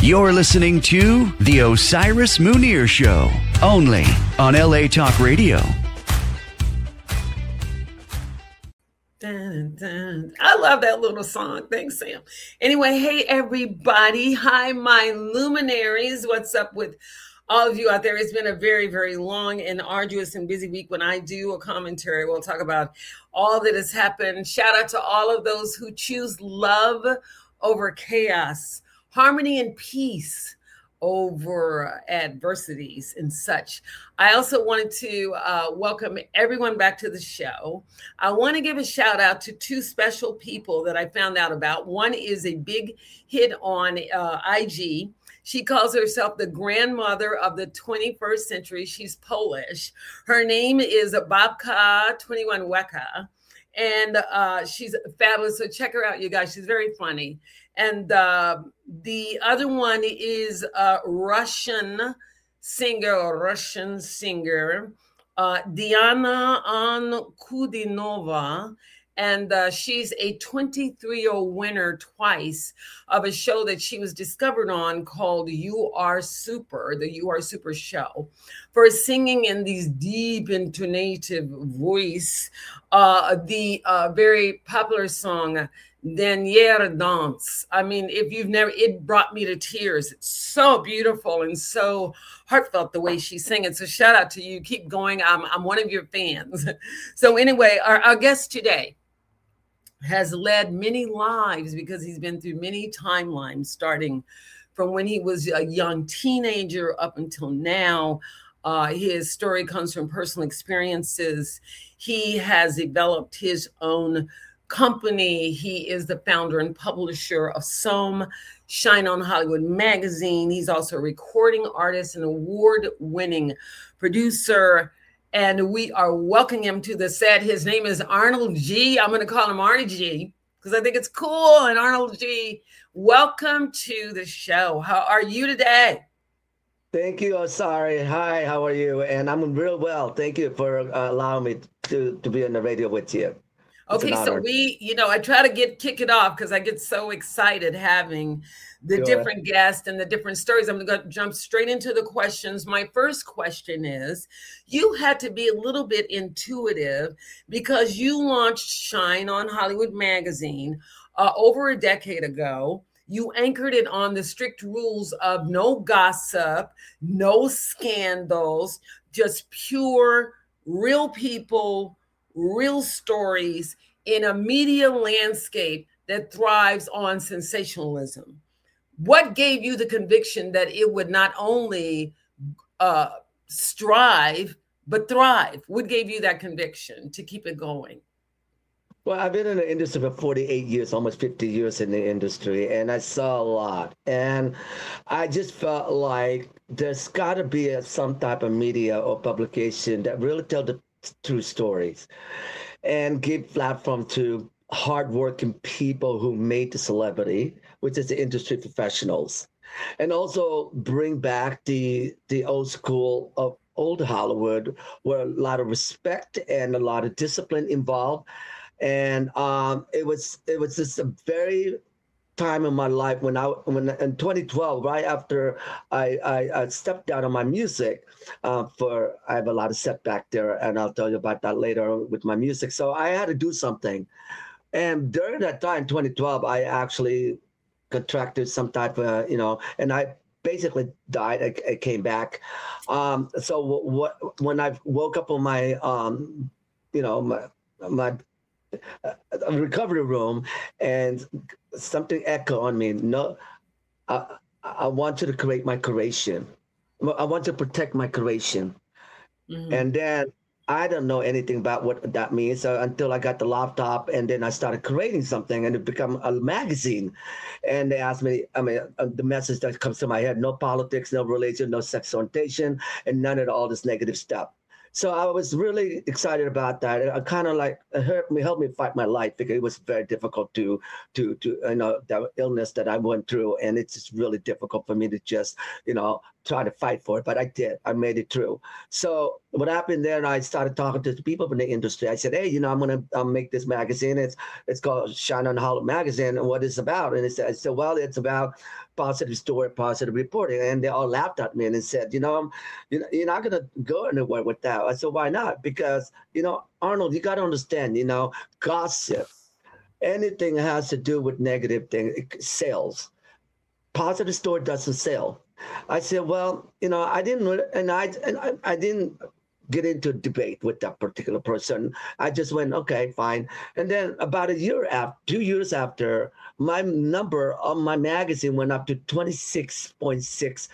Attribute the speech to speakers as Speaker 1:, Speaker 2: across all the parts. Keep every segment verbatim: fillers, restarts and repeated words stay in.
Speaker 1: You're listening to The Osiris Munir Show, only on L A Talk Radio.
Speaker 2: Dun, dun. I love that little song. Thanks, Sam. Anyway, hey, everybody. Hi, my luminaries. What's up with all of you out there? It's been a very, very long and arduous and busy week. When I do a commentary, we'll talk about all that has happened. Shout out to all of those who choose love over chaos, harmony and peace over adversities and such. I also wanted to uh, welcome everyone back to the show. I want to give a shout out to two special people that I found out about. One is a big hit on uh, I G. She calls herself the grandmother of the twenty-first century. She's Polish. Her name is Babka twenty-one Weka, and uh, she's fabulous. So check her out, you guys. She's very funny. And uh, the other one is a Russian singer, or Russian singer, uh, Diana Ankudinova. And uh, she's a twenty-three-year winner twice of a show that she was discovered on called You Are Super, the You Are Super show, for singing in these deep intonative voice, uh, the uh, very popular song, Dernier Dance. I mean, if you've never, it brought me to tears. It's so beautiful and so heartfelt the way she sang it. So shout out to you. Keep going. I'm, I'm one of your fans. So anyway, our, our guest today has led many lives because he's been through many timelines, starting from when he was a young teenager up until now. Uh, his story comes from personal experiences. He has developed his own company. He is the founder and publisher of Soam, Shine on Hollywood magazine. He's also a recording artist and award-winning producer. And we are welcoming him to the set. His name is Arnold G. I'm going to call him Arnie G because I think it's cool. And Arnold G, welcome to the show. How are you today?
Speaker 3: Thank you, Osari. Hi, how are you? And I'm real well. Thank you for uh, allowing me to, to be on the radio with you.
Speaker 2: Okay, so we, you know, I try to get kick it off because I get so excited having the Go different ahead. guests and the different stories. I'm going to jump straight into the questions. My first question is, you had to be a little bit intuitive because you launched Shine on Hollywood magazine uh, over a decade ago. You anchored it on the strict rules of no gossip, no scandals, just pure, real people, real stories in a media landscape that thrives on sensationalism. What gave you the conviction that it would not only uh, strive, but thrive? What gave you that conviction to keep it going?
Speaker 3: Well, I've been in the industry for forty-eight years, almost fifty years in the industry, and I saw a lot. And I just felt like there's got to be a, some type of media or publication that really tell the true stories and give platform to hardworking people who made the celebrity, which is the industry professionals, and also bring back the the old school of old Hollywood, where a lot of respect and a lot of discipline involved. And um, it was it was just a very time in my life when I when in twenty twelve, right after I I, I stepped down on my music, uh, for I have a lot of setback there, and I'll tell you about that later with my music. So I had to do something, and during that time, twenty twelve, I actually contracted some type of you know, and I basically died. I, I came back. Um, so what when I woke up on my um, you know my my a recovery room, and something echoed on me. No, I, I want you to create my creation. I want to protect my creation. Mm-hmm. And then I don't know anything about what that means so until I got the laptop, and then I started creating something, and it became a magazine. And they asked me, I mean, uh, the message that comes to my head: no politics, no religion, no sex orientation, and none of all this negative stuff. So I was really excited about that. It kind of like it helped me, helped me fight my life because it was very difficult to, to, to, you know, the illness that I went through. And it's just really difficult for me to just, you know, trying to fight for it, but I did. I made it through. So what happened there, and I started talking to the people in the industry. I said, hey, you know, I'm going to make this magazine. It's it's called Shine on Hollywood Magazine, and what it's about. And it said, I said, well, it's about positive story, positive reporting. And they all laughed at me and said, you know, you know you're not going to go anywhere with that. I said, why not? Because, you know, Arnold, you got to understand, you know, gossip, anything has to do with negative thing, sales. Positive story doesn't sell. I said, well, you know, I didn't, and I, and I, I didn't get into debate with that particular person. I just went, okay, fine. And then about a year after, two years after, my number on my magazine went up to twenty-six point six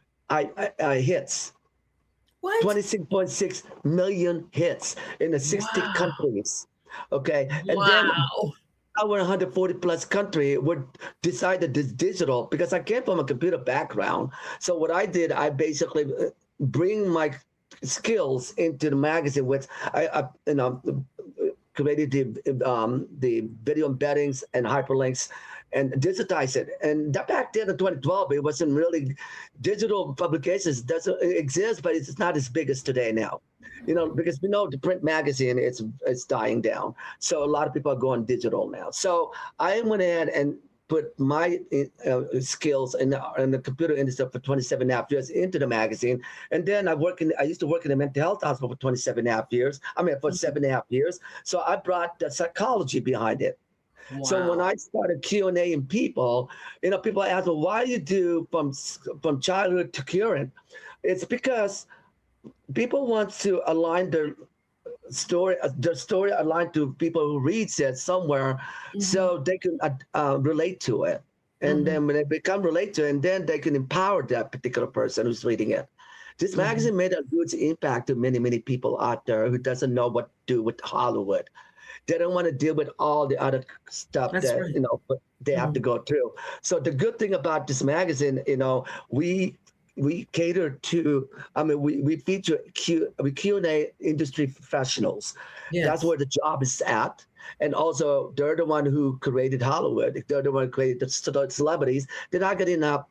Speaker 3: I, I, I hits.
Speaker 2: What?
Speaker 3: twenty-six point six million hits in the sixty wow. countries. Okay. And
Speaker 2: wow.
Speaker 3: then our one hundred forty plus country would decide that this digital, because I came from a computer background. So what I did, I basically bring my skills into the magazine, which I, I you know, created the, um, the video embeddings and hyperlinks and digitize it. And that back then in twenty twelve, it wasn't really, digital publications doesn't exist, but it's not as big as today now. You know, because we know the print magazine, it's it's dying down. So a lot of people are going digital now. So I went ahead and put my uh, skills in the, in the computer industry for twenty-seven and a half years into the magazine. And then I work in, I used to work in a mental health hospital for twenty-seven and a half years. I mean, for seven and a half years. So I brought the psychology behind it. Wow. So when I started Q and A in people, you know, people ask, well, why do you do from, from childhood to current? It's because people want to align their story, their story aligned to people who reads it somewhere, mm-hmm. so they can uh, uh, relate to it. And mm-hmm. then when they become relate to it, and then they can empower that particular person who's reading it. This mm-hmm. magazine made a huge impact to many, many people out there who doesn't know what to do with Hollywood. They don't want to deal with all the other stuff That's that, right. you know, but they mm-hmm. have to go through. So the good thing about this magazine, you know, we we cater to, I mean, we, we feature Q, we Q and A industry professionals. Yes. That's where the job is at. And also, they're the one who created Hollywood. They're the one who created the celebrities. They're not getting enough,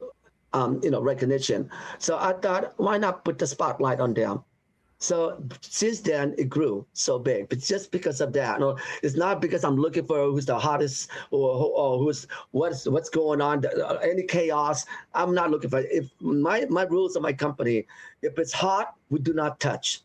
Speaker 3: um, you know, recognition. So I thought, why not put the spotlight on them? So since then, it grew so big. But just because of that, no, it's not because I'm looking for who's the hottest or, or who's what's what's going on, any chaos. I'm not looking for it. If my my rules of my company, if it's hot, we do not touch.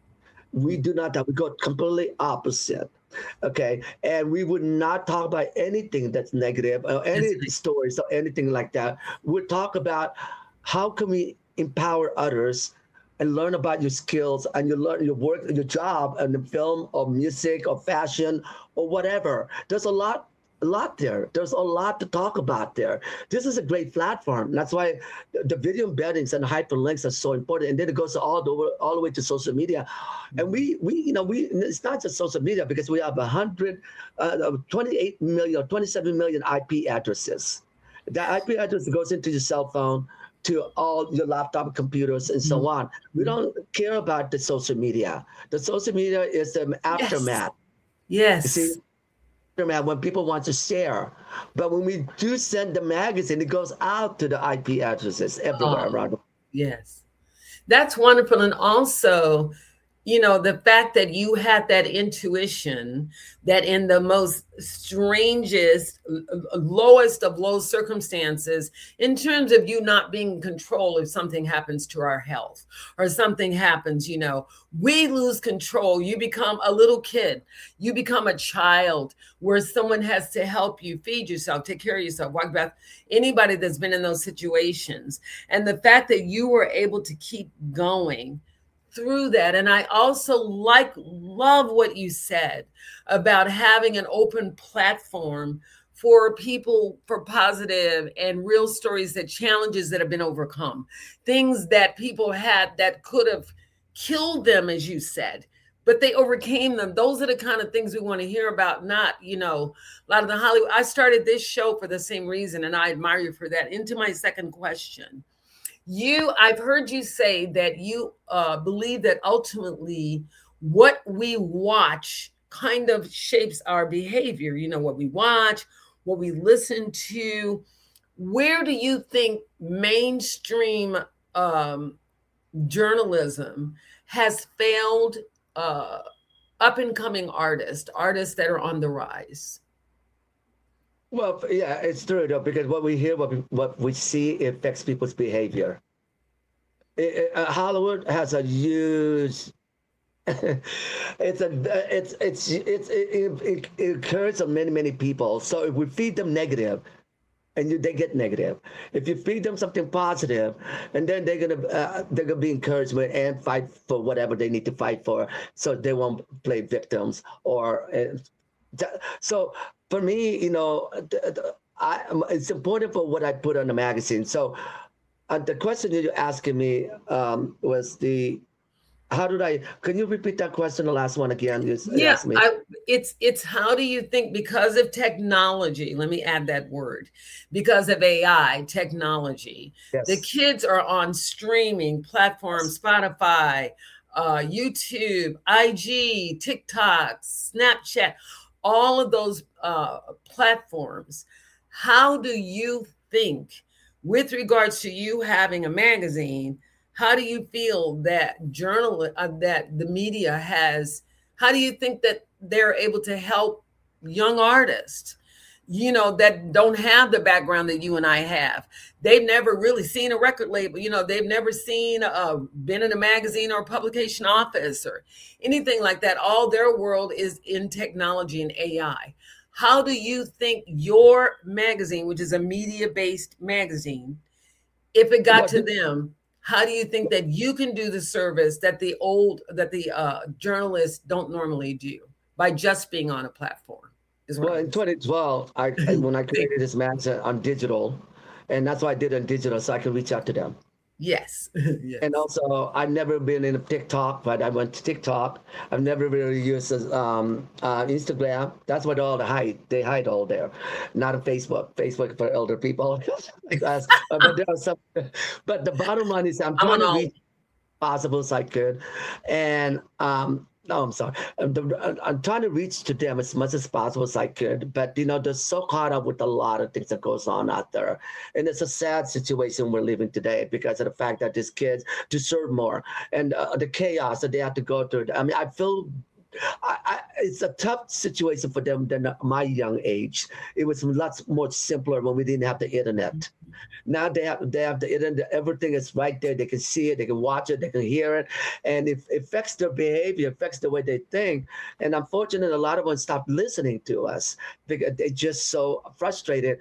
Speaker 3: We do not touch. We go completely opposite. Okay, and we would not talk about anything that's negative or any that's stories or anything like that. We'll talk about how can we empower others and learn about your skills and you learn your work, your job, and the film or music or fashion or whatever. There's a lot, a lot there. There's a lot to talk about there. This is a great platform. That's why the video embeddings and hyperlinks are so important. And then it goes all the way, all the way to social media. And we, we, you know, we it's not just social media because we have a hundred, uh, twenty-eight million, or twenty-seven million I P addresses. That I P address goes into your cell phone, to all your laptop computers and so on. We don't care about the social media. The social media is the aftermath.
Speaker 2: Yes.
Speaker 3: You see, aftermath when people want to share. But when we do send the magazine, it goes out to the I P addresses everywhere
Speaker 2: oh,
Speaker 3: around the world.
Speaker 2: Yes. That's wonderful. And also, you know, the fact that you had that intuition that in the most strangest, lowest of low circumstances, in terms of you not being in control if something happens to our health or something happens, you know, we lose control. You become a little kid. You become a child where someone has to help you feed yourself, take care of yourself, walk back. Anybody that's been in those situations. And the fact that you were able to keep going through that. And I also like, love what you said about having an open platform for people, for positive and real stories, that challenges that have been overcome, things that people had that could have killed them, as you said, but they overcame them. Those are the kind of things we want to hear about, not, you know, a lot of the Hollywood. I started this show for the same reason, and I admire you for that. Into my second question. You, I've heard you say that you uh, believe that ultimately what we watch kind of shapes our behavior. You know, what we watch, what we listen to. Where do you think mainstream um, journalism has failed uh, up and coming artists, artists that are on the rise?
Speaker 3: Well, yeah, it's true though, because what we hear, what we, what we see affects people's behavior. It, it, uh, Hollywood has a huge. it's a it's it's it's it, it, it occurs on many many people. So if we feed them negative, and you, they get negative. If you feed them something positive, and then they're gonna uh, they're gonna be encouraged and fight for whatever they need to fight for, so they won't play victims. Or uh, so for me, you know, I, it's important for what I put on the magazine. So uh, the question that you're asking me um, was the how did I? Can you repeat that question? The last one again. You
Speaker 2: yeah, I, it's it's how do you think because of technology? Let me add that word. Because of A I technology, yes. The kids are on streaming platforms, Spotify, uh, YouTube, I G, TikTok, Snapchat, all of those uh, platforms. How do you think, with regards to you having a magazine? How do you feel that journal uh, that the media has? How do you think that they're able to help young artists, you know, that don't have the background that you and I have? They've never really seen a record label. You know, they've never seen, uh, been in a magazine or a publication office or anything like that. All their world is in technology and A I. How do you think your magazine, which is a media-based magazine, if it got to them, how do you think that you can do the service that the old, that the uh, journalists don't normally do by just being on a platform?
Speaker 3: Well, in twenty twelve, I, I when I created this magazine on digital, and that's why I did it on digital, so I can reach out to them.
Speaker 2: Yes. Yes.
Speaker 3: And also, I've never been in a TikTok, but I went to TikTok. I've never really used um, uh, Instagram. That's what all the hide. They hide all there. Not a Facebook. Facebook for elder people like us. uh, but there are some. But the bottom line is, I'm trying to reach possible as I could, and um, no, I'm sorry. I'm, the, I'm trying to reach to them as much as possible as I could, but you know, they're so caught up with a lot of things that goes on out there, and it's a sad situation we're living today because of the fact that these kids deserve more, and uh, the chaos that they have to go through. I mean, I feel. I, I, it's a tough situation for them than my young age. It was lots more simpler when we didn't have the internet. Now they have they have the internet. Everything is right there. They can see it. They can watch it. They can hear it, and it affects their behavior, affects the way they think. And unfortunately, a lot of them stop listening to us because they're just so frustrated.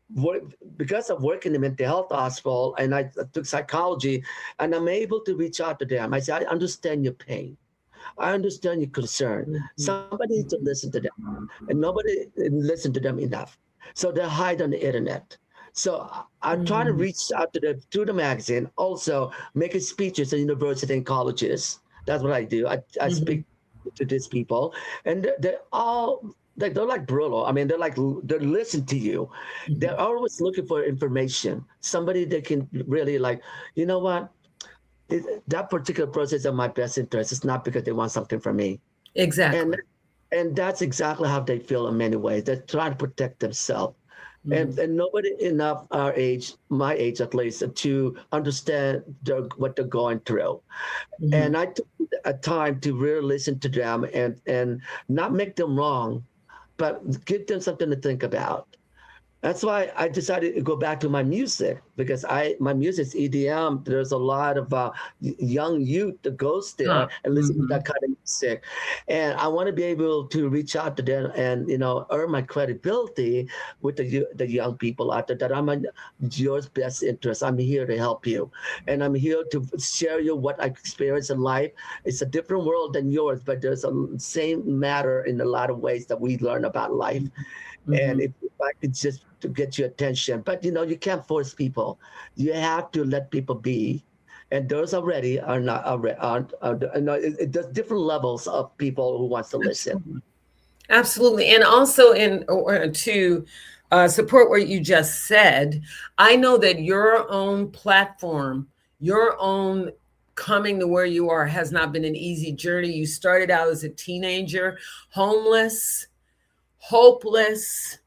Speaker 3: Because of working in the mental health hospital, and I took psychology, and I'm able to reach out to them. I say, I understand your pain. I understand your concern. Mm-hmm. Somebody needs to listen to them, and nobody listen to them enough. So they hide on the internet. So I'm mm-hmm. trying to reach out to the to the magazine, also making speeches at university and colleges. That's what I do. I, I mm-hmm. speak to these people, and they're, they're all like they're like brutal. I mean, they're like they're listening to you. Mm-hmm. They're always looking for information. Somebody that can really like, you know what? It, that particular process of my best interest is not because they want something from me.
Speaker 2: Exactly.
Speaker 3: And and that's exactly how they feel in many ways. They're trying to protect themselves. Mm-hmm. And and nobody enough our age, my age at least, to understand their, what they're going through. Mm-hmm. And I took a time to really listen to them and, and not make them wrong, but give them something to think about. That's why I decided to go back to my music, because I my music is E D M. There's a lot of uh, young youth that goes there yeah. and listen mm-hmm. to that kind of music, and I want to be able to reach out to them and you know earn my credibility with the the young people out there. That I'm in your best interest. I'm here to help you, and I'm here to share you what I experience in life. It's a different world than yours, but there's a same matter in a lot of ways that we learn about life. Mm-hmm. And if, if I could just to get your attention, but you know, you can't force people. You have to let people be, and those already are not are aren't. Are, are, it, it, there's different levels of people who wants to listen.
Speaker 2: Absolutely, and also in or to uh, support what you just said, I know that your own platform, your own coming to where you are, has not been an easy journey. You started out as a teenager, homeless, hopeless,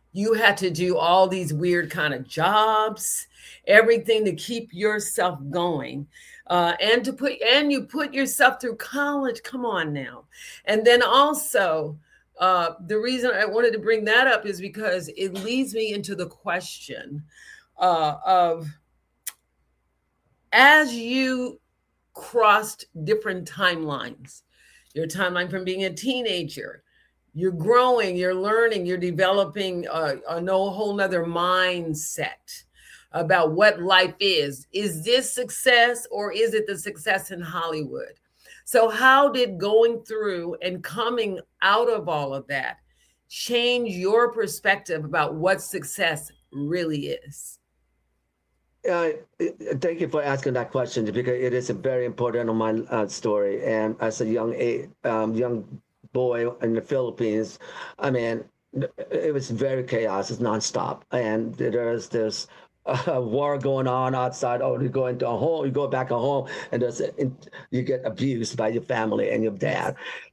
Speaker 2: You had to do all these weird kind of jobs, everything to keep yourself going. Uh, and to put and you put yourself through college. Come on now. And then also, uh, the reason I wanted to bring that up is because it leads me into the question uh, of, as you crossed different timelines, your timeline from being a teenager, you're growing, you're learning, you're developing a, a no whole nother mindset about what life is. Is this success, or is it the success in Hollywood? So how did going through and coming out of all of that change your perspective about what success really is?
Speaker 3: Uh, thank you for asking that question, because it is a very important on my uh, story. And as a young a um, young boy in the Philippines, I mean, it was very chaos. It's nonstop, and there's this uh, war going on outside. Oh, you go into a home, you go back home, and there's a, you get abused by your family and your dad.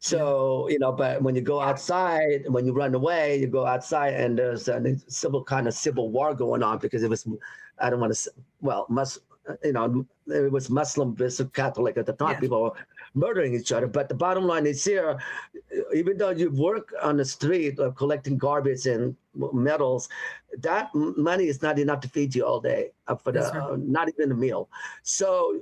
Speaker 3: So you know, but when you go outside, when you run away, you go outside, and there's a civil kind of civil war going on, because it was, I don't want to say, well, must, you know, it was Muslim versus Catholic at the time. Yeah. People were murdering each other. But the bottom line is here, even though you work on the street or collecting garbage and metals, that money is not enough to feed you all day, uh, for the, right. uh, not even a meal. So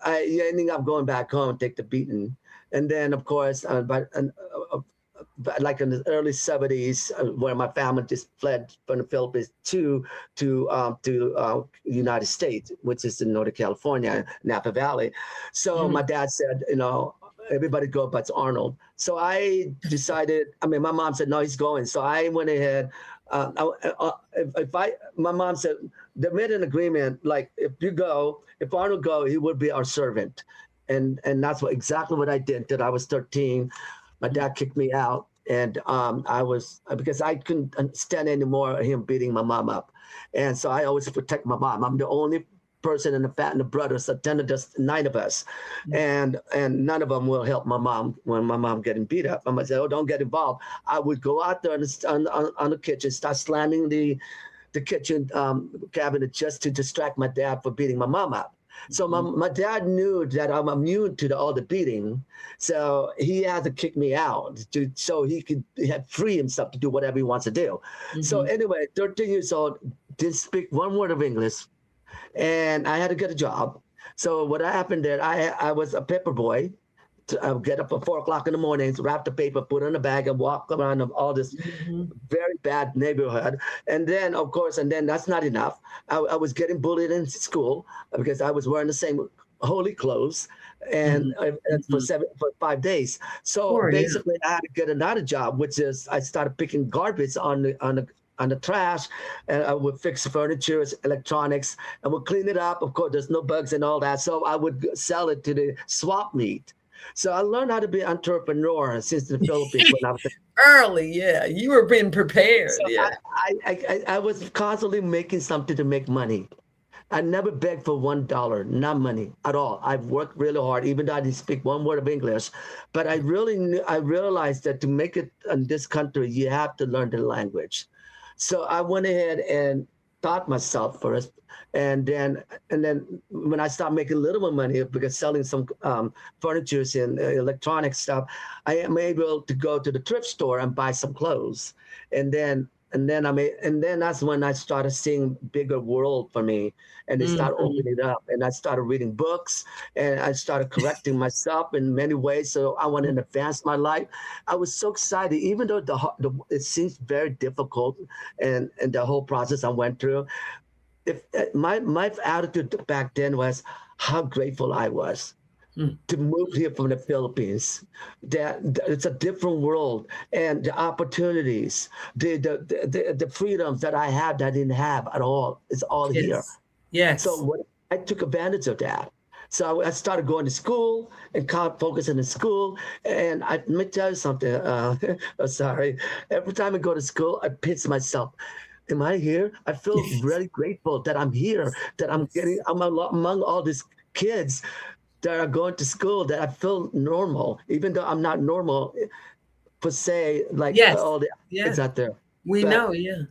Speaker 3: I ending up going back home, take the beating. And then, of course, uh, but, uh, uh, like in the early seventies, uh, where my family just fled from the Philippines to to um, to uh, United States, which is in Northern California, Napa Valley. So mm-hmm. my dad said, you know, everybody go but Arnold. So I decided. I mean, my mom said no, he's going. So I went ahead. Uh, I, uh, if, if I, my mom said they made an agreement. Like if you go, if Arnold go, he would be our servant, and and that's what exactly what I did. Till I was thirteen. My dad kicked me out, and um, I was, because I couldn't stand anymore him beating my mom up. And so I always protect my mom. I'm the only person in the family, the brothers, so ten of us, nine of us. Mm-hmm. And and none of them will help my mom when my mom getting beat up. I'm gonna say, oh, don't get involved. I would go out there on the, on, on, on the kitchen, start slamming the, the kitchen um, cabinet just to distract my dad for beating my mom up. So my, my dad knew that I'm immune to the, all the beating. So he had to kick me out to, so he could have free himself to do whatever he wants to do. Mm-hmm. So anyway, thirteen years old, didn't speak one word of English, and I had to get a job. So what happened there, I I was a paper boy. To, I would get up at four o'clock in the morning, wrap the paper, put it in a bag, and walk around all this mm-hmm. very bad neighborhood. And then, of course, and then that's not enough. I, I was getting bullied in school because I was wearing the same holy clothes, and, mm-hmm. and for seven for five days. So sure, basically, yeah. I had to get another job, which is I started picking garbage on the on the on the trash, and I would fix furniture, electronics, and would clean it up. Of course, there's no bugs and all that. So I would sell it to the swap meet. So I learned how to be an entrepreneur since the Philippines when I was
Speaker 2: early. Yeah, you were being prepared. So yeah,
Speaker 3: I, I, I, I was constantly making something to make money. I never begged for one dollar, not money at all. I've worked really hard, even though I didn't speak one word of English. But I really knew, I realized that to make it in this country, you have to learn the language. So I went ahead and taught myself first. And then, and then when I started making a little more money because selling some um, furniture and uh, electronic stuff, I am able to go to the thrift store and buy some clothes. And then, and then I made, and then that's when I started seeing bigger world for me, and they mm-hmm. started opening it up. And I started reading books, and I started correcting myself in many ways. So I wanted to advance my life. I was so excited, even though the, the it seems very difficult, and and the whole process I went through. If my my attitude back then was how grateful I was mm. to move here from the Philippines. That, that it's a different world, and the opportunities, the the, the the freedoms that I had that I didn't have at all is all
Speaker 2: yes.
Speaker 3: here.
Speaker 2: Yes.
Speaker 3: So what, I took advantage of that. So I started going to school and focusing in school. And I, let me tell you something. Uh, sorry. Every time I go to school, I pinch myself. Am I here? I feel yes. really grateful that I'm here, that I'm getting, I'm among all these kids that are going to school, that I feel normal, even though I'm not normal per se, like
Speaker 2: yes.
Speaker 3: all the
Speaker 2: yeah.
Speaker 3: kids out there.
Speaker 2: We
Speaker 3: but,
Speaker 2: know, yeah.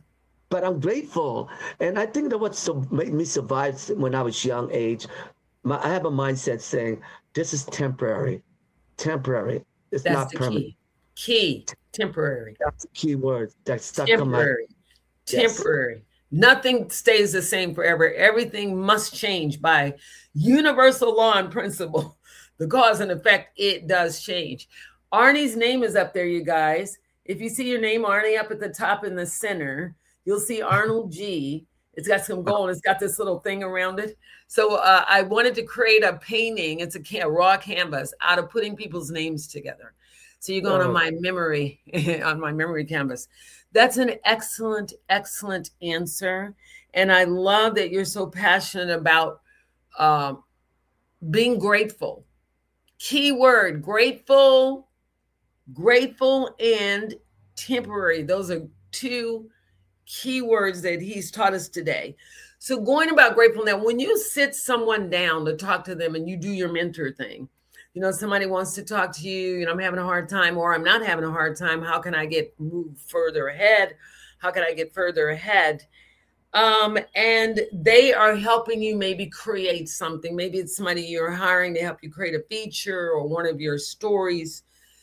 Speaker 3: but I'm grateful. And I think that what so made me survive when I was young age, my, I have a mindset saying, this is temporary, temporary. It's
Speaker 2: That's
Speaker 3: not
Speaker 2: the
Speaker 3: permanent.
Speaker 2: key. Key, temporary.
Speaker 3: That's the key word that stuck on my,
Speaker 2: Temporary.
Speaker 3: yes.
Speaker 2: Temporary. Nothing stays the same forever. Everything must change by universal law and principle. The cause and effect, it does change. Arnie's name is up there, you guys. If you see your name, Arnie, up at the top in the center, you'll see Arnold G. It's got some gold. It's got this little thing around it. So uh, I wanted to create a painting. It's a, can- a raw canvas out of putting people's names together. So you're going
Speaker 3: Oh.
Speaker 2: on my memory, on my memory canvas. That's an excellent, excellent answer. And I love that you're so passionate about um, being grateful. Key word, grateful, grateful, and temporary. Those are two key words that he's taught us today. So going about grateful now, when you sit someone down to talk to them and you do your mentor thing, you know, somebody wants to talk to you, you know, I'm having a hard time or I'm not having a hard time. How can I get moved further ahead? How can I get further ahead? Um, and they are helping you maybe create something. Maybe it's somebody you're hiring to help you create a feature or one of your stories.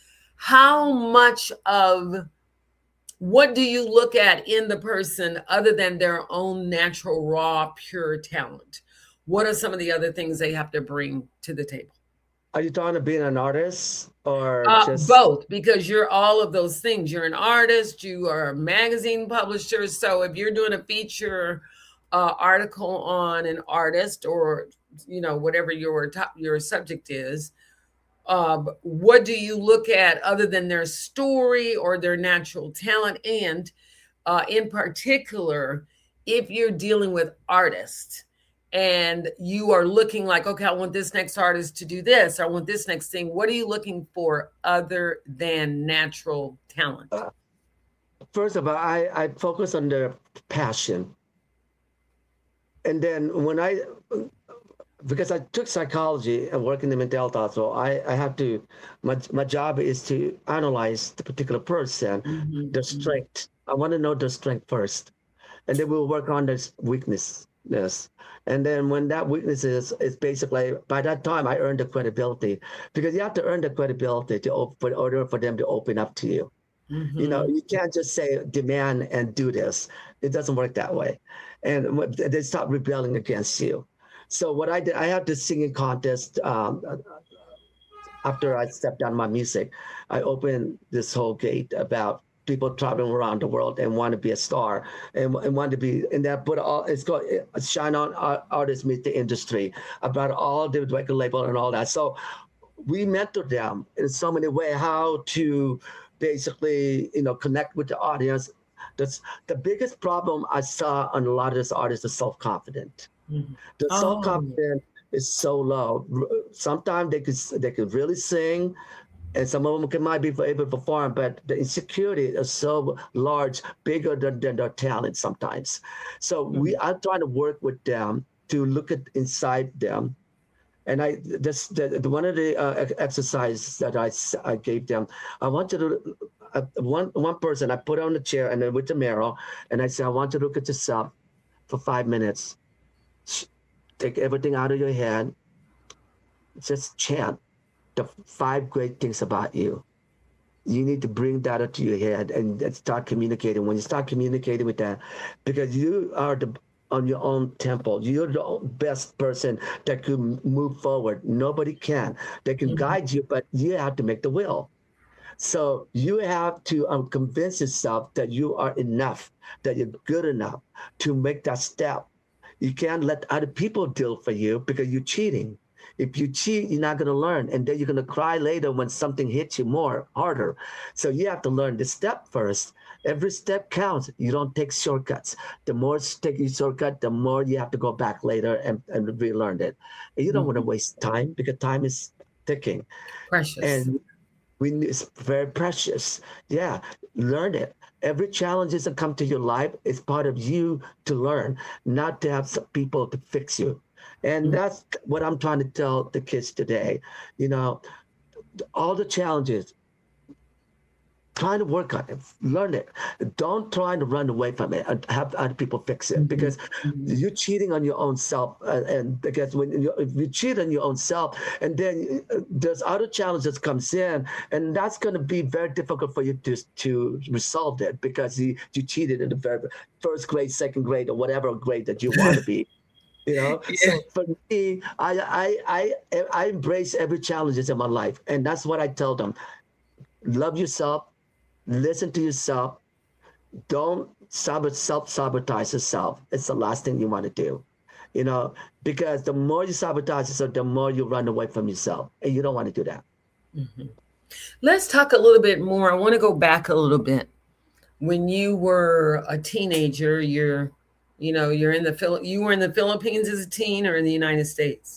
Speaker 2: How much of what do you look at in the person other than their own natural, raw, pure talent? What are some of the other things they have to bring to the table?
Speaker 3: Are you talking about being an artist or
Speaker 2: Uh,
Speaker 3: just
Speaker 2: both, because you're all of those things. You're an artist, you are a magazine publisher. So if you're doing a feature uh, article on an artist or, you know, whatever your top, your subject is, uh, what do you look at other than their story or their natural talent? And uh, in particular, if you're dealing with artists, and you are looking like, okay, I want this next artist to do this. I want this next thing. What are you looking for other than natural talent?
Speaker 3: Uh, first of all, I, I focus on their passion. And then when I, because I took psychology and work in the mental health, so I, I have to, my, my job is to analyze the particular person,
Speaker 2: Mm-hmm.
Speaker 3: their strength. I want to know their strength first. And then we'll work on their weakness. Yes. And then when that weakness is, is basically, by that time, I earned the credibility because you have to earn the credibility to open, in order for them to open up to you.
Speaker 2: Mm-hmm.
Speaker 3: You know, you can't just say demand and do this. It doesn't work that way. And they stop rebelling against you. So what I did, I had this singing contest. Um, after I stepped down my music, I opened this whole gate about people traveling around the world and want to be a star and, and want to be in that, but all it's called Shine On Artists Meet the Industry, about all the record label and all that. So we mentor them in so many ways, how to basically, you know, connect with the audience. That's the biggest problem I saw on a lot of these artists is self-confident. Mm-hmm. The oh. self-confidence is so low. Sometimes they could they could really sing, and some of them can might be able to perform, but the insecurity is so large, bigger than, than their talent sometimes. So mm-hmm. we are trying to work with them to look at inside them. And I this the, the one of the uh, exercises that I, I gave them, I wanted to uh, one one person I put on the chair and then with the mirror, and I said, I want you to look at yourself for five minutes. Take everything out of your head. Just chant the five great things about you. You need to bring that up to your head and start communicating. When you start communicating with that, because you are the on your own tempo, you're the best person that can move forward. Nobody can. They can mm-hmm. guide you, but you have to make the will. So you have to um, convince yourself that you are enough, that you're good enough to make that step. You can't let other people deal for you because you're cheating. If you cheat, you're not going to learn. And then you're going to cry later when something hits you more, harder. So you have to learn the step first. Every step counts. You don't take shortcuts. The more you take your shortcut, the more you have to go back later and, and relearn it. And you don't mm-hmm. want to waste time because time is ticking.
Speaker 2: Precious.
Speaker 3: And we, it's very precious. Yeah, learn it. Every challenge that come to your life is part of you to learn, not to have some people to fix you. And mm-hmm. that's what I'm trying to tell the kids today. You know, all the challenges, try to work on it, learn it. Don't try to run away from it and have other people fix it, because
Speaker 2: Mm-hmm.
Speaker 3: you're cheating on your own self. Uh, and because when you, if you cheat on your own self, and then uh, there's other challenges comes in, and that's going to be very difficult for you to to resolve it, because you you cheated in the very first grade, second grade, or whatever grade that you want to be. You know,
Speaker 2: Yeah.
Speaker 3: so for me, I I I I embrace every challenges in my life, and that's what I tell them. Love yourself, listen to yourself. Don't self sabotage yourself. It's the last thing you want to do, you know, because the more you sabotage yourself, the more you run away from yourself, and you don't want to do that.
Speaker 2: Mhm. Let's talk a little bit more. I want to go back a little bit. When you were a teenager, you're, you know, you're in the Phil. You were in the Philippines as a teen, or in the United States?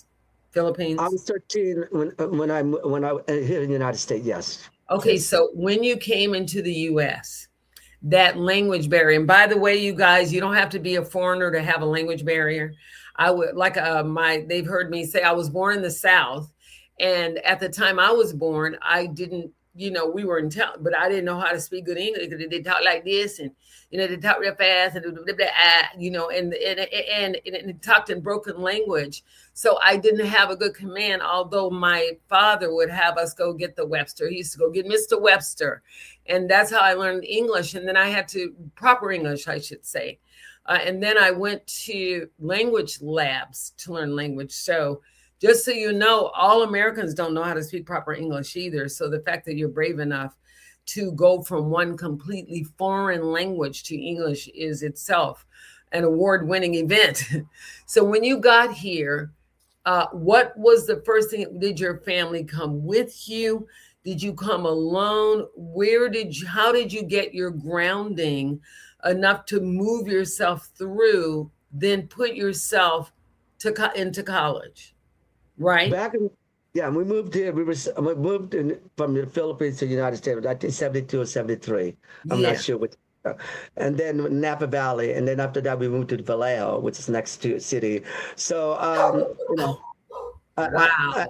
Speaker 3: I
Speaker 2: Philippines.
Speaker 3: was thirteen when when I when I here in the United States. Yes,
Speaker 2: Okay,
Speaker 3: yes.
Speaker 2: so when you came into the U S, that language barrier. And by the way, you guys, you don't have to be a foreigner to have a language barrier. I would like uh, my they've heard me say I was born in the South, and at the time I was born, I didn't, you know, we were in town, but I didn't know how to speak good English because they talk like this, and you know they talk real fast, and blah, blah, blah, ah, you know, and and and, and and talked in broken language. So I didn't have a good command. Although my father would have us go get the Webster, he used to go get Mister Webster, and that's how I learned English. And then I had to proper English, I should say. Uh, and then I went to language labs to learn language. So just so you know, all Americans don't know how to speak proper English either. So the fact that you're brave enough to go from one completely foreign language to English is itself an award-winning event. So when you got here, uh, what was the first thing? Did your family come with you? Did you come alone? Where did you, how did you get your grounding enough to move yourself through, then put yourself to co- into college, right?
Speaker 3: Back in Yeah, we moved here. We were we moved in, from the Philippines to the United States in nineteen seventy-two or seventy-three. I'm not
Speaker 2: Yeah.
Speaker 3: sure which. uh, And then Napa Valley, and then after that we moved to Vallejo, which is next to city. So um, you know, I, I, I,
Speaker 2: Wow.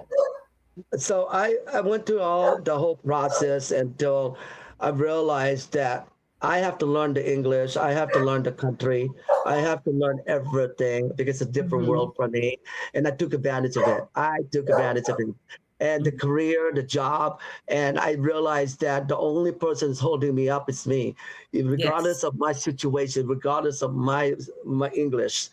Speaker 3: so I I went through all the whole process until I realized that I have to learn the English. I have to learn the country. I have to learn everything because it's a different
Speaker 2: Mhm.
Speaker 3: world for me. And I took advantage of it. I took advantage of it. And the
Speaker 2: Mhm.
Speaker 3: career, the job, and I realized that the only person that's holding me up is me,
Speaker 2: Yes.
Speaker 3: regardless of my situation, regardless of my my English.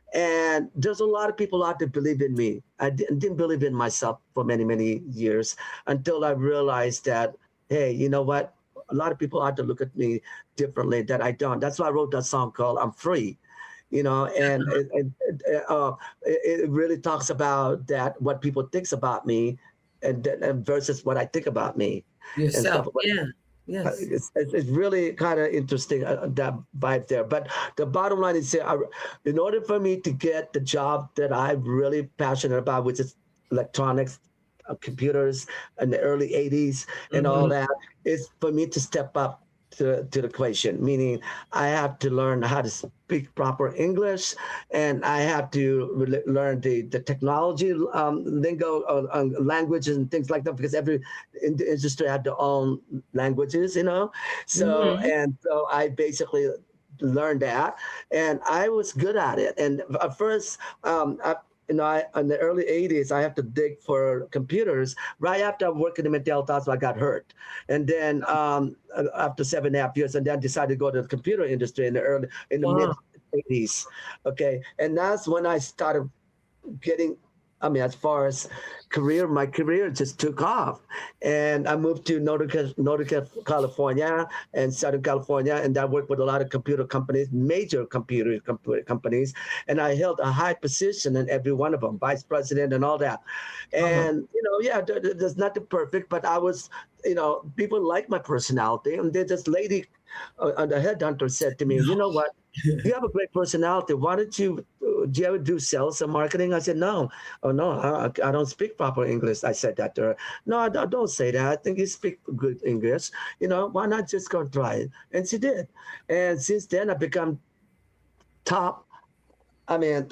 Speaker 3: And there's a lot of people out there believe in me. I didn't, didn't believe in myself for many, many years until I realized that, hey, you know what? A lot of people out there look at me differently that I don't. That's why I wrote that song called I'm Free. You know, and it, it, uh, it, it really talks about that, what people thinks about me, and, and versus what I think about me and stuff.
Speaker 2: Yourself. Yeah.
Speaker 3: uh,
Speaker 2: Yes.
Speaker 3: it's, it's really kind of interesting, uh, that vibe there. But the bottom line is, uh, in order for me to get the job that I'm really passionate about, which is electronics, uh, computers in the early eighties and all
Speaker 2: Mhm.
Speaker 3: that, is for me to step up to, to the equation, meaning I have to learn how to speak proper English, and I have to re- learn the, the technology, um, lingo, uh, um, languages and things like that, because every in the industry had their own languages, you know. So,
Speaker 2: Mhm.
Speaker 3: and so I basically learned that, and I was good at it. And at first, um, I, you know, I, in the early eighties, I have to dig for computers. Right after working in Mattel, that's why I got hurt. And then um, after seven and a half years, and then decided to go to the computer industry in the early, in the
Speaker 2: Wow.
Speaker 3: mid eighties. Okay. And that's when I started getting, I mean, as far as career, my career just took off. And I moved to Northern, Northern California and Southern California, and I worked with a lot of computer companies, major computer comp- companies, and I held a high position in every one of them, vice president and all that.
Speaker 2: Uh-huh.
Speaker 3: And, you know, yeah, there, there's nothing perfect, but I was, you know, people like my personality. And then this lady, uh, the headhunter said to me, you know what? You have a great personality. Why don't you, uh, do you ever do sales and marketing? I said, no. Oh, no, I, I don't speak proper English. I said that to her. No, I don't, don't say that. I think you speak good English. You know, why not just go try it? And she did. And since then, I've become top. I mean,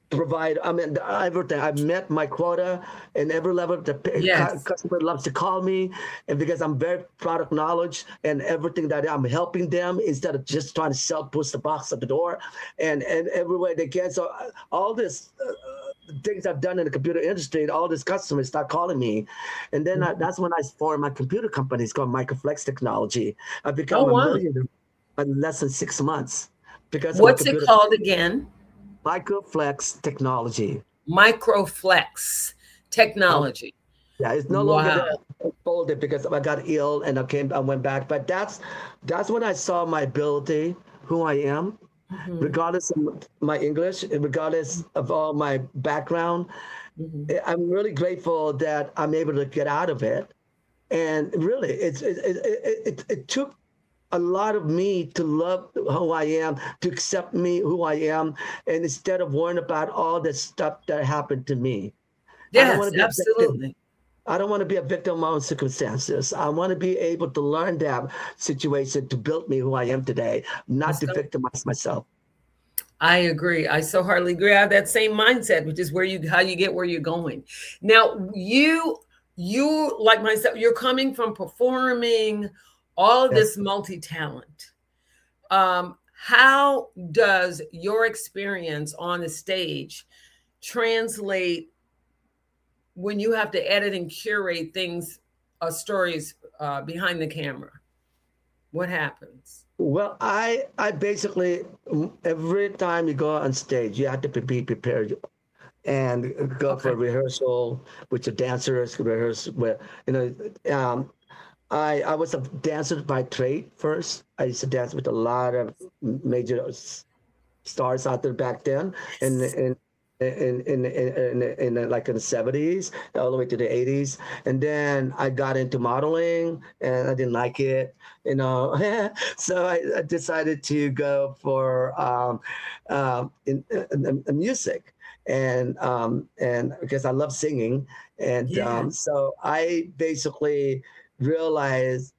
Speaker 3: provide, I mean, everything. I've met my quota in every level. The
Speaker 2: Yes.
Speaker 3: customer loves to call me, and because I'm very product knowledge and everything that I'm helping them instead of just trying to sell, push the box at the door, and and every way they can. So all this. Uh, things I've done in the computer industry, and all these customers start calling me. And then I, that's when I formed my computer company. It's called Microflex Technology. I've become
Speaker 2: Oh,
Speaker 3: a
Speaker 2: wow.
Speaker 3: millionaire in less than six months because of my
Speaker 2: What's it
Speaker 3: computer.
Speaker 2: called again?
Speaker 3: Microflex Technology.
Speaker 2: Microflex Technology.
Speaker 3: Yeah, it's no
Speaker 2: Wow.
Speaker 3: longer there. Folded because I got ill and I came, I went back. But that's that's when I saw my ability, who I am,
Speaker 2: Mhm.
Speaker 3: regardless of my English, regardless of all my background.
Speaker 2: Mhm.
Speaker 3: I'm really grateful that I'm able to get out of it. And really, it's it it, it, it, it took a lot of me to love who I am, to accept me, who I am, and instead of worrying about all the stuff that happened to me. I don't want
Speaker 2: Yes,
Speaker 3: to be a victim.
Speaker 2: absolutely.
Speaker 3: I don't want to be a victim of my own circumstances. I want to be able to learn that situation to build me who I am today, not to
Speaker 2: So-
Speaker 3: victimize myself.
Speaker 2: I agree. I so heartily agree. I have that same mindset, which is where you how you get where you're going. Now, you you like myself, you're coming from performing all of
Speaker 3: Yes.
Speaker 2: this multi-talent. Um, how does your experience on the stage translate when you have to edit and curate things, uh, stories uh, behind the camera? What happens?
Speaker 3: Well, I I basically every time you go on stage, you have to be prepared and go
Speaker 2: Okay.
Speaker 3: for rehearsal with your dancers. Rehearse with you know. Um, I I was a dancer by trade first. I used to dance with a lot of major s- stars out there back then, and and. In in, in in in like in the seventies all the way to the eighties, and then I got into modeling and I didn't like it, you know. So I, I decided to go for um, um, in, in, in music, and um, and because I love singing, and
Speaker 2: Yeah.
Speaker 3: um, so I basically realized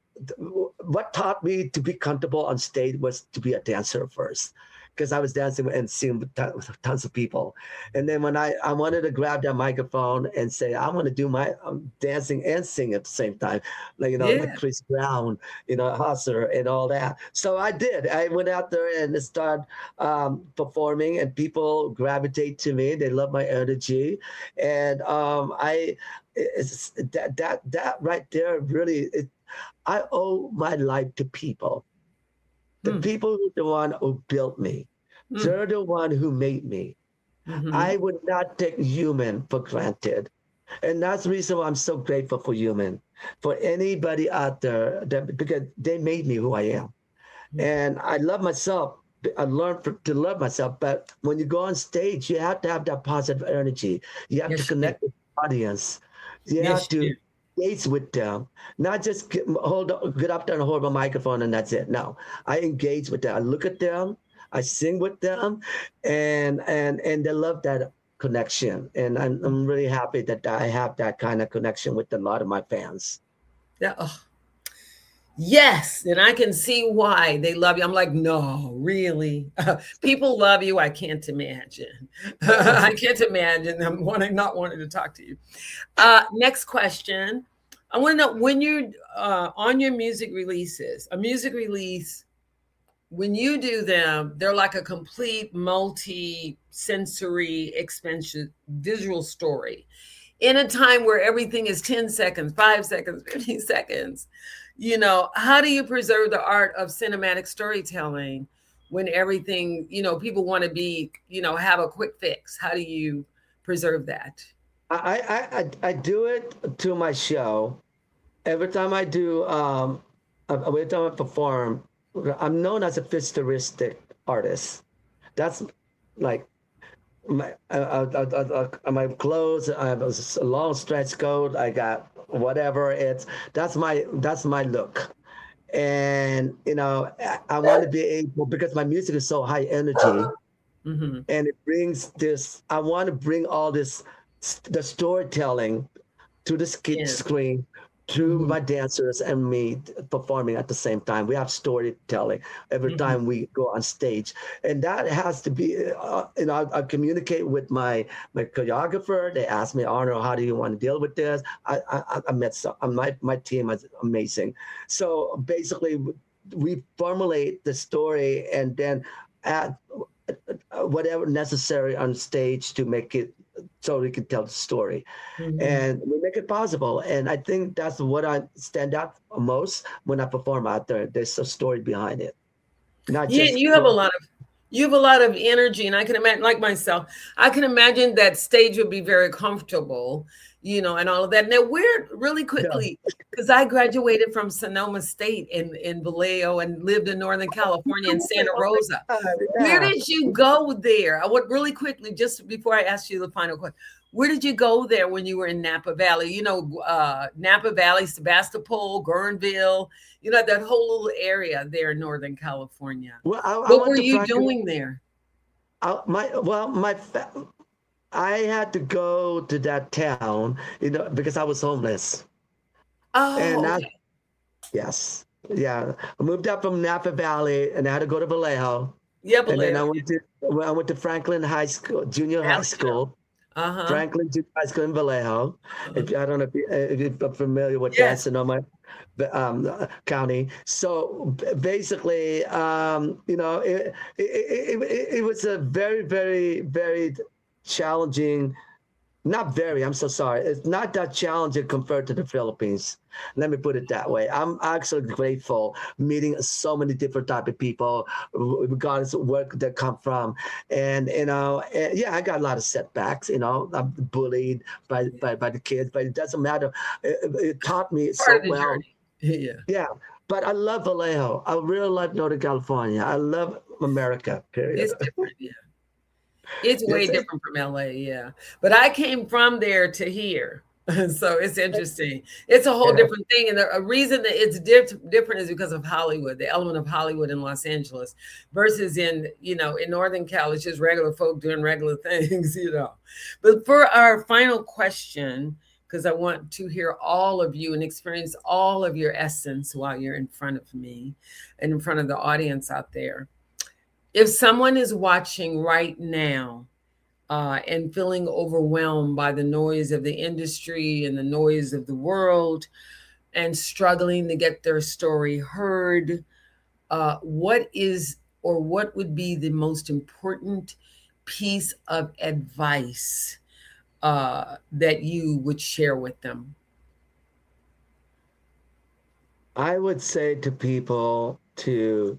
Speaker 3: what taught me to be comfortable on stage was to be a dancer first, because I was dancing and singing with tons of people. And then when I, I wanted to grab that microphone and say, I want to do my um, dancing and sing at the same time, like, you know,
Speaker 2: Yeah.
Speaker 3: like Chris Brown, you know, Hustler and all that. So I did. I went out there and started um, performing, and people gravitate to me. They love my energy. And um, I, it's, that, that, that right there really, it, I owe my life to people. The
Speaker 2: Hmm.
Speaker 3: people who are the one who built me.
Speaker 2: Hmm.
Speaker 3: They're the one who made me.
Speaker 2: Mhm.
Speaker 3: I would not take human for granted. And that's the reason why I'm so grateful for human, for anybody out there that because they made me who I am. And I love myself. I learned for, to love myself. But when you go on stage, you have to have that positive energy. You have
Speaker 2: Yes,
Speaker 3: to
Speaker 2: you do.
Speaker 3: connect with the audience. You
Speaker 2: Yes,
Speaker 3: have to
Speaker 2: you do.
Speaker 3: engage with them, not just get, hold get up there and hold my microphone and that's it. No, I engage with them. I look at them. I sing with them, and and and they love that connection. And I'm I'm really happy that I have that kind of connection with a lot of my fans.
Speaker 2: Yeah. Oh. Yes, and I can see why they love you. I'm like, no, really? People love you. I can't imagine. I can't imagine them wanting not wanting to talk to you. Uh, next question. I want to know when you're uh, on your music releases, a music release, when you do them, they're like a complete multi-sensory expansion visual story in a time where everything is ten seconds, five seconds, fifteen seconds. You know, how do you preserve the art of cinematic storytelling when everything, you know, people want to be, you know, have a quick fix? How do you preserve that?
Speaker 3: I I I, I do it to my show. Every time I do, um, every time I perform, I'm known as a futuristic artist. That's like my uh, uh, uh, uh, my clothes. I have a long stretch coat. I got whatever. It's that's my that's my look. And you know, I, I want to be able, because my music is so high energy,
Speaker 2: Mm-hmm.
Speaker 3: and it brings this. I want to bring all this the storytelling to the sk-
Speaker 2: Yeah.
Speaker 3: screen through
Speaker 2: Mhm.
Speaker 3: my dancers and me performing at the same time. We have storytelling every
Speaker 2: Mhm.
Speaker 3: time we go on stage, and that has to be. Uh, you know, I, I communicate with my my choreographer. They ask me, Arnold, how do you want to deal with this? I I, I met some. My my team is amazing. So basically, we formulate the story and then add whatever necessary on stage to make it so we can tell the story,
Speaker 2: Mhm.
Speaker 3: and we make it possible. And I think that's what I stand out most when I perform out there. There's a story behind it, not
Speaker 2: Yeah,
Speaker 3: just
Speaker 2: you have a lot of you have a lot of energy, and I can imagine, like myself, I can imagine that stage would be very comfortable, you know, and all of that. Now, where really
Speaker 3: yeah.
Speaker 2: quickly, because I graduated from Sonoma State in in Vallejo and lived in Northern California in Santa
Speaker 3: Oh
Speaker 2: Rosa.
Speaker 3: my God,
Speaker 2: Where
Speaker 3: yeah.
Speaker 2: did you go there? I would really quickly, just before I ask you the final question, where did you go there when you were in Napa Valley? You know, uh, Napa Valley, Sebastopol, Guerneville, you know, that whole little area there in Northern California.
Speaker 3: Well, I, I
Speaker 2: What
Speaker 3: went
Speaker 2: were
Speaker 3: to
Speaker 2: you
Speaker 3: Franklin.
Speaker 2: doing there?
Speaker 3: I, my well, my fa- I had to go to that town, you know, because I was homeless, and
Speaker 2: Oh,
Speaker 3: I
Speaker 2: okay.
Speaker 3: yes, yeah, I moved up from Napa Valley, and I had to go to Vallejo,
Speaker 2: Yeah,
Speaker 3: and then
Speaker 2: Vallejo.
Speaker 3: I went to well, I went to Franklin High School, junior high
Speaker 2: Valley Show.
Speaker 3: school,
Speaker 2: Uh-huh.
Speaker 3: Franklin Junior High School in Vallejo.
Speaker 2: Uh-huh.
Speaker 3: If I don't know if, you, if you're familiar with that,
Speaker 2: Yes.
Speaker 3: Sonoma um, County. So basically, um, you know, it, it, it, it, it was a very, very, very challenging. Not very, I'm so sorry. It's not that challenging compared to the Philippines. Let me put it that way. I'm actually grateful meeting so many different type of people, regardless of where they come from. And, you know, and yeah, I got a lot of setbacks, you know, I'm bullied by, by, by the kids, but it doesn't matter. It, it taught me
Speaker 2: Part
Speaker 3: so
Speaker 2: of the
Speaker 3: well.
Speaker 2: journey. Yeah.
Speaker 3: Yeah, but I love Vallejo. I really love Northern California. I love America, period.
Speaker 2: It's different. Yeah. It's way
Speaker 3: Yes, it-
Speaker 2: different from L A, yeah. But I came from there to here. So it's interesting. It's a whole
Speaker 3: yeah.
Speaker 2: different thing. And the a reason that it's diff- different is because of Hollywood, the element of Hollywood in Los Angeles versus in, you know, in Northern Cal, it's just regular folk doing regular things, you know. But for our final question, because I want to hear all of you and experience all of your essence while you're in front of me and in front of the audience out there. If someone is watching right now uh, and feeling overwhelmed by the noise of the industry and the noise of the world and struggling to get their story heard, uh, what is or what would be the most important piece of advice uh, that you would share with them?
Speaker 3: I would say to people to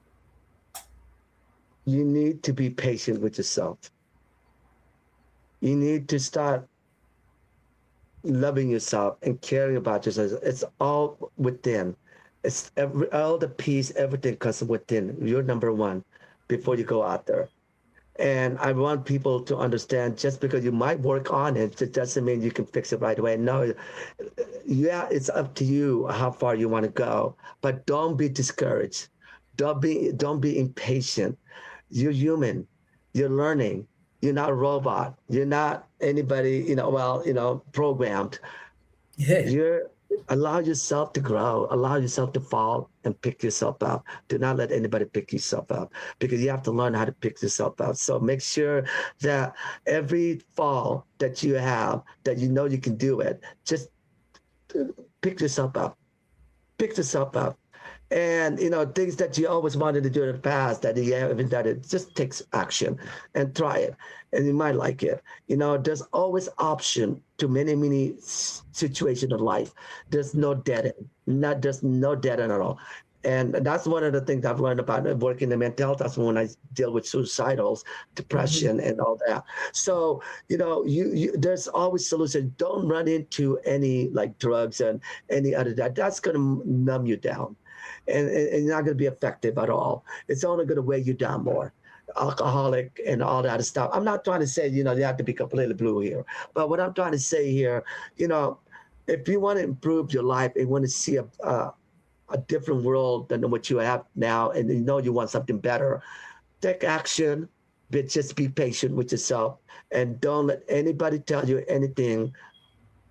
Speaker 3: you need to be patient with yourself. You need to start loving yourself and caring about yourself. It's all within. It's every, all the peace, everything comes within. You're number one before you go out there. And I want people to understand just because you might work on it, it doesn't mean you can fix it right away. No, yeah, it's up to you how far you want to go, but don't be discouraged. Don't be don't be impatient. You're human. You're learning. You're not a robot. You're not anybody, you know, well, you know, programmed.
Speaker 2: Yeah.
Speaker 3: You're allow yourself to grow, allow yourself to fall and pick yourself up. Do not let anybody pick yourself up because you have to learn how to pick yourself up. So make sure that every fall that you have, that you know you can do it, just pick yourself up. Pick yourself up. And you know, things that you always wanted to do in the past that you haven't done it, just takes action and try it. And you might like it. You know, there's always option to many, many situations of life. There's no dead end. Not there's no dead end at all. And that's one of the things I've learned about working in mental health. That's when I deal with suicidals, depression, mm-hmm. and all that. So, you know, you, you there's always solution. Don't run into any like drugs and any other that. That's going to numb you down. And, and you're not going to be effective at all. It's only going to weigh you down more. Alcoholic and all that stuff. I'm not trying to say, you know, you have to be completely blue here. But what I'm trying to say here, you know, if you want to improve your life and want to see a, uh, a different world than what you have now, and you know you want something better, take action, but just be patient with yourself and don't let anybody tell you anything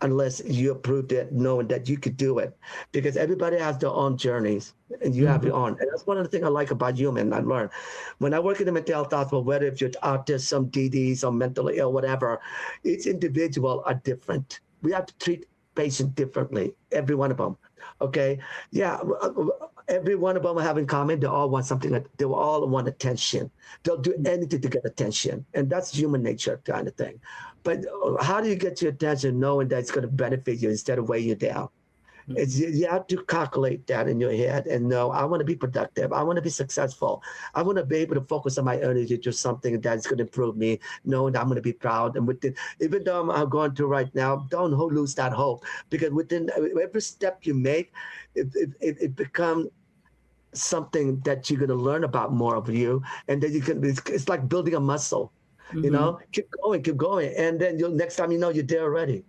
Speaker 3: unless you approved it, knowing that you could do it. Because everybody has their own journeys, and you mm-hmm. have your own. And that's one of the things I like about human. I learned when I work in the mental health hospital, whether if you're autism, D Ds, or mentally ill, whatever, each individual are different. We have to treat patients differently, every one of them. Okay, yeah, every one of them have in common. They all want something. They all want attention. They'll do anything to get attention, and that's human nature kind of thing. But how do you get your attention knowing that it's going to benefit you instead of weigh you down? Mm-hmm. It's, you have to calculate that in your head and know, I want to be productive. I want to be successful. I want to be able to focus on my energy to something that's going to improve me, knowing that I'm going to be proud. And within, even though I'm going through right now, don't lose that hope, because within every step you make, it, it, it, it becomes something that you're going to learn about more of you. And then you can, it's, it's like building a muscle, mm-hmm. you know, keep going, keep going. And then you'll, next time you know, you're there already.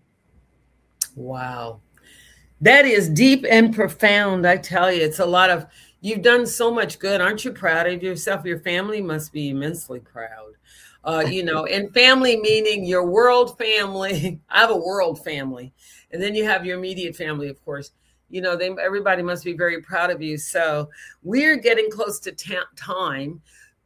Speaker 2: Wow. That is deep and profound. I tell you, it's a lot of, you've done so much good. Aren't you proud of yourself? Your family must be immensely proud. Uh, you know, and family meaning your world family. I have a world family. And then you have your immediate family, of course. You know, they, everybody must be very proud of you. So we're getting close to ta- time.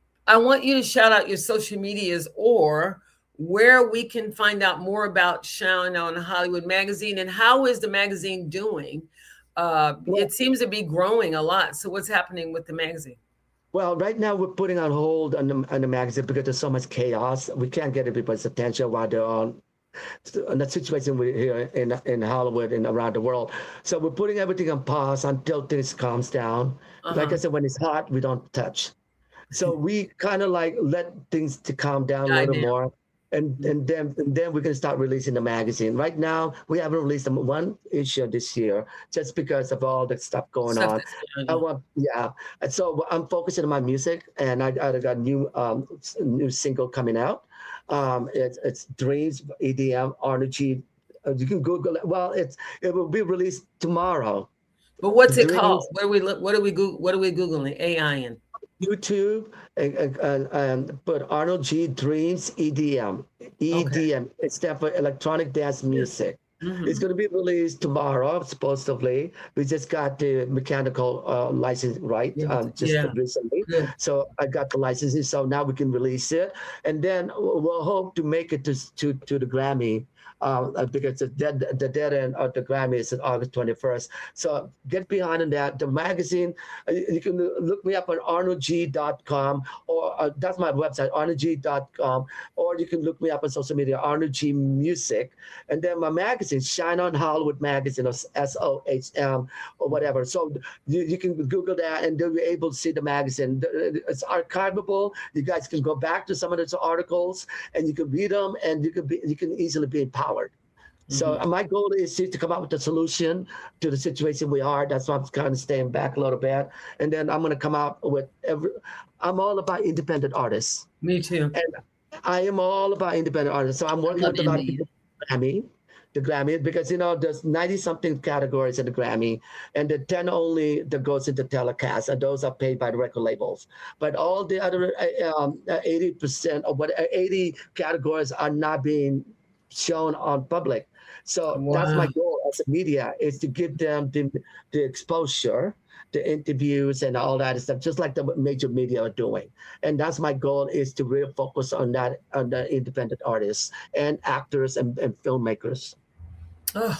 Speaker 2: I want you to shout out your social medias or where we can find out more about Shine On Hollywood Magazine, and how is the magazine doing? Uh, well, it seems to be growing a lot. So what's happening with the magazine?
Speaker 3: Well, right now we're putting on hold on the, on the magazine because there's so much chaos. We can't get everybody's attention while they're on in the situation we're here in in Hollywood and around the world. So we're putting everything on pause until things calms down. Uh-huh. Like I said, when it's hot, we don't touch. So we kind of like let things to calm down a little more. And and then and then we're gonna start releasing the magazine. Right now, we haven't released one issue this year just because of all the stuff going stuff on. I want, yeah. And so I'm focusing on my music, and I, I got a new um new single coming out. Um, it's it's Dreams E D M Arnold G. Uh, you can Google it. Well, it's it will be released tomorrow.
Speaker 2: But what's Dreams, it called? What are we what are we what are we googling? A I N.
Speaker 3: YouTube and, and, and put Arnold G Dreams E D M. E D M. Okay. It stands for Electronic Dance Music. Mm-hmm. It's going to be released tomorrow, supposedly. We just got the mechanical uh, license right yeah. um, just yeah. recently. Yeah. So I got the licensing, so now we can release it. And then we'll hope to make it to to, to the Grammy. Uh, because the dead the dead end of the Grammy is on August twenty-first. So get behind in that. The magazine, uh, you can look me up on arnold g dot com, or uh, that's my website, arnold g dot com, or you can look me up on social media, Arnold G Music. And then my magazine, Shine On Hollywood Magazine, or S O H M, or whatever. So you, you can Google that, and they'll be able to see the magazine. It's archivable. You guys can go back to some of those articles, and you can read them, and you can be you can easily be empowered. So mm-hmm. my goal is to come up with a solution to the situation we are. That's why I'm kind of staying back a little bit. And then I'm going to come out with every, I'm all about independent artists.
Speaker 2: Me too.
Speaker 3: And I am all about independent artists. So I'm working with a lot of people at the Grammy, the Grammy, because, you know, there's ninety something categories in the Grammy, and the ten only that goes into telecast, and those are paid by the record labels. But all the other um, eighty percent of what eighty categories are not being shown on public. So wow. that's my goal as a media, is to give them the, the exposure, the interviews and all that stuff, just like the major media are doing. And that's my goal, is to really focus on that, on the independent artists and actors and, and filmmakers.
Speaker 2: Oh,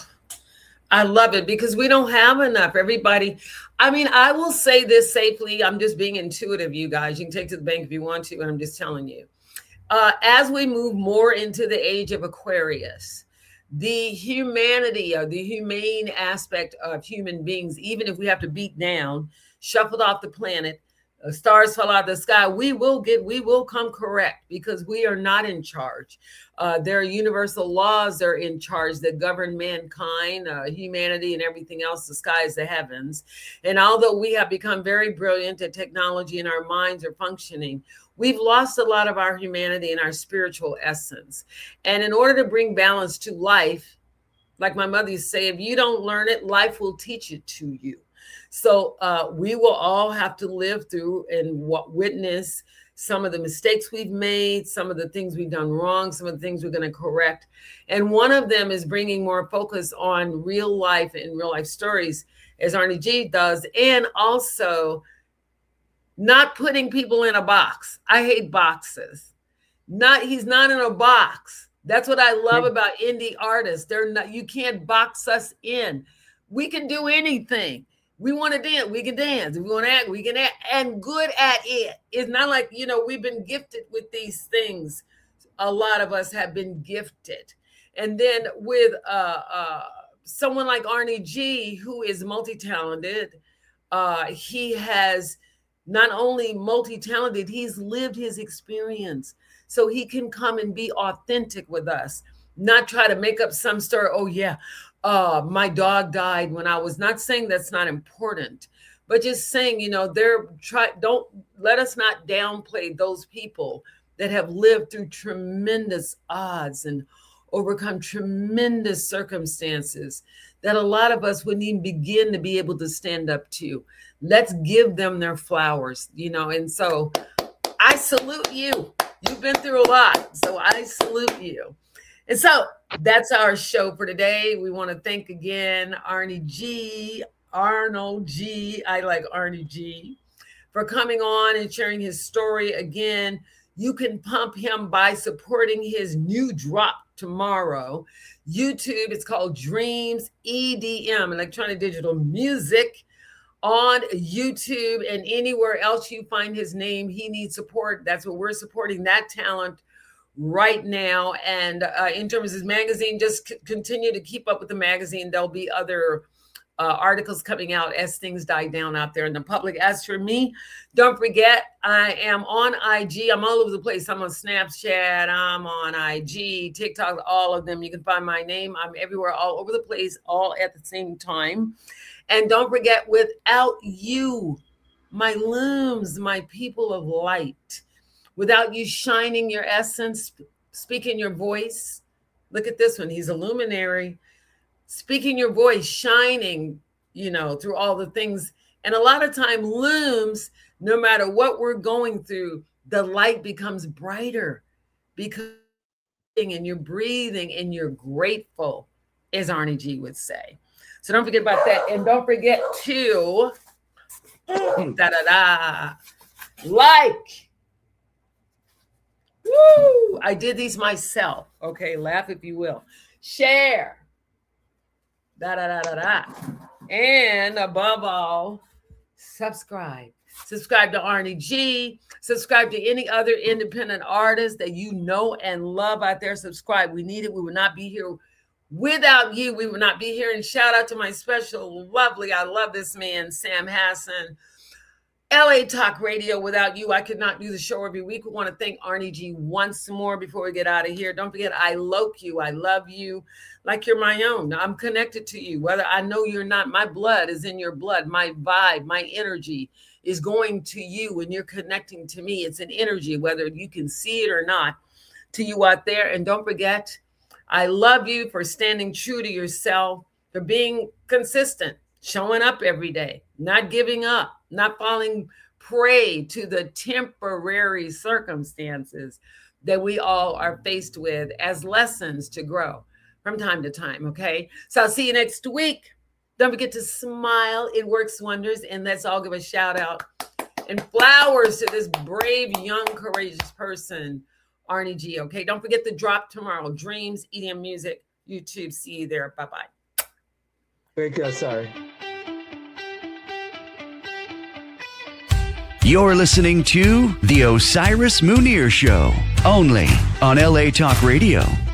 Speaker 2: I love it, because we don't have enough. Everybody, I mean, I will say this safely. I'm just being intuitive, you guys. You can take it to the bank if you want to, and I'm just telling you. Uh, as we move more into the age of Aquarius, the humanity or the humane aspect of human beings, even if we have to beat down, shuffled off the planet, uh, stars fall out of the sky, we will get, we will come correct, because we are not in charge. Uh, there are universal laws that are in charge that govern mankind, uh, humanity, and everything else, the skies, the heavens. And although we have become very brilliant at technology and our minds are functioning, we've lost a lot of our humanity and our spiritual essence. And in order to bring balance to life, like my mother used to say, if you don't learn it, life will teach it to you. So uh, we will all have to live through and what witness some of the mistakes we've made, some of the things we've done wrong, some of the things we're going to correct. And one of them is bringing more focus on real life and real life stories, as Arnie G does, and also not putting people in a box. I hate boxes. Not he's not in a box. That's what I love about indie artists. They're not, you can't box us in. We can do anything. We want to dance, we can dance. If we want to act, we can act, and good at it. It's not like, you know, we've been gifted with these things. A lot of us have been gifted. And then with uh, uh, someone like Arnie G, who is multi-talented, uh, he has not only multi-talented, he's lived his experience. So he can come and be authentic with us, not try to make up some story. Oh, yeah. Uh, my dog died when I was not saying that's not important, but just saying, you know, they're try don't let us not downplay those people that have lived through tremendous odds and overcome tremendous circumstances that a lot of us wouldn't even begin to be able to stand up to. Let's give them their flowers, you know, and so I salute you. You've been through a lot, so I salute you. And so that's our show for today. We want to thank again Arnie G, Arnold G, I like Arnie G, for coming on and sharing his story. Again, you can pump him by supporting his new drop tomorrow. YouTube, it's called Dreams E D M, Electronic Digital Music, on YouTube and anywhere else you find his name. He needs support. That's what we're supporting, that talent right now. And uh, in terms of his magazine, just c- continue to keep up with the magazine. There'll be other uh, articles coming out as things die down out there in the public. As for me, don't forget, I am on I G. I'm all over the place. I'm on Snapchat. I'm on I G, TikTok, all of them. You can find my name. I'm everywhere, all over the place, all at the same time. And don't forget, without you, my looms, my people of light, without you shining your essence, speaking your voice. Look at this one. He's a luminary. Speaking your voice, shining, you know, through all the things. And a lot of time looms, no matter what we're going through, the light becomes brighter because and you're breathing and you're grateful, as Arnie G would say. So don't forget about that. And don't forget to da-da-da, like. Woo! I did these myself. Okay, laugh if you will. Share. Da da da da da. And above all, subscribe. Subscribe to Arnie G. Subscribe to any other independent artist that you know and love out there. Subscribe. We need it. We would not be here without you. We would not be here. And shout out to my special, lovely, I love this man, Sam Hassan. L A Talk Radio. Without you, I could not do the show every week. We want to thank Arnie G once more before we get out of here. Don't forget, I loke you. I love you like you're my own. I'm connected to you. Whether I know you're not, my blood is in your blood. My vibe, my energy is going to you when you're connecting to me. It's an energy, whether you can see it or not, to you out there. And don't forget, I love you for standing true to yourself, for being consistent, showing up every day, not giving up, not falling prey to the temporary circumstances that we all are faced with as lessons to grow from time to time, okay? So I'll see you next week. Don't forget to smile. It works wonders. And let's all give a shout out and flowers to this brave, young, courageous person, Arnie G, okay? Don't forget the drop tomorrow. Dreams, E D M Music, YouTube. See you there. Bye-bye.
Speaker 3: Very good. Sorry.
Speaker 1: You're listening to The Osiris Munir Show, only on L A Talk Radio.